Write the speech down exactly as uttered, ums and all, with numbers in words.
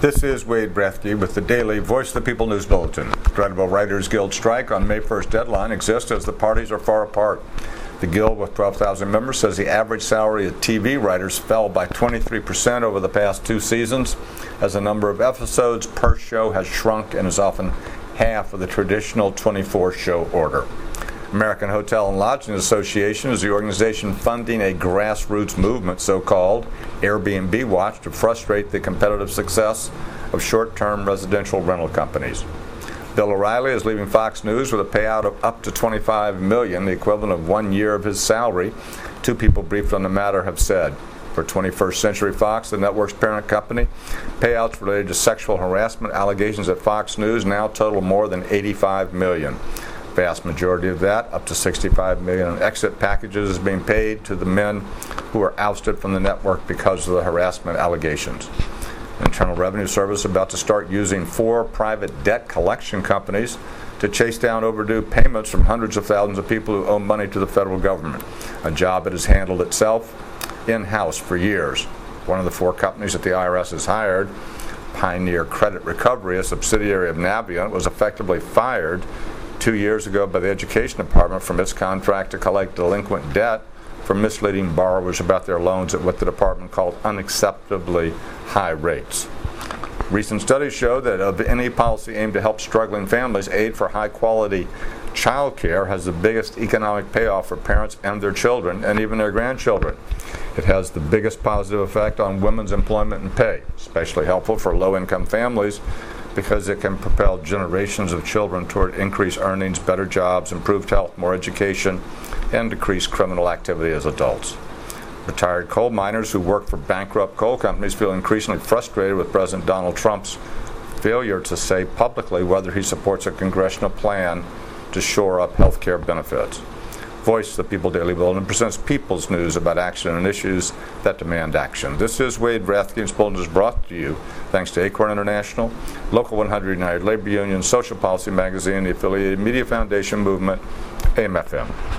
This is Wade Brethke with the daily Voice of the People News Bulletin. The Credible Writers Guild strike on May first deadline exists as the parties are far apart. The Guild, with twelve thousand members, says the average salary of T V writers fell by twenty-three percent over the past two seasons, as the number of episodes per show has shrunk and is often half of the traditional twenty-four show order. American Hotel and Lodging Association is the organization funding a grassroots movement, so-called Airbnb Watch, to frustrate the competitive success of short-term residential rental companies. Bill O'Reilly is leaving Fox News with a payout of up to twenty-five million dollars, the equivalent of one year of his salary, two people briefed on the matter have said. For twenty-first Century Fox, the network's parent company, payouts related to sexual harassment allegations at Fox News now total more than eighty-five million dollars. Vast majority of that, up to sixty-five million dollars in exit packages, is being paid to the men who were ousted from the network because of the harassment allegations. The Internal Revenue Service is about to start using four private debt collection companies to chase down overdue payments from hundreds of thousands of people who owe money to the federal government, a job it has handled itself in-house for years. One of the four companies that the I R S has hired, Pioneer Credit Recovery, a subsidiary of Navient, was effectively fired two years ago by the Education Department from its contract to collect delinquent debt from misleading borrowers about their loans at what the department called unacceptably high rates. Recent studies show that of any policy aimed to help struggling families, aid for high-quality child care has the biggest economic payoff for parents and their children, and even their grandchildren. It has the biggest positive effect on women's employment and pay, especially helpful for low-income families, because it can propel generations of children toward increased earnings, better jobs, improved health, more education, and decreased criminal activity as adults. Retired coal miners who work for bankrupt coal companies feel increasingly frustrated with President Donald Trump's failure to say publicly whether he supports a congressional plan to shore up health care benefits. Voice of the People Daily Bulletin presents people's news about action and issues that demand action. This is Wade Brethke, and this bulletin is brought to you thanks to Acorn International, Local one hundred United Labor Union, Social Policy Magazine, the affiliated Media Foundation Movement, A M F M.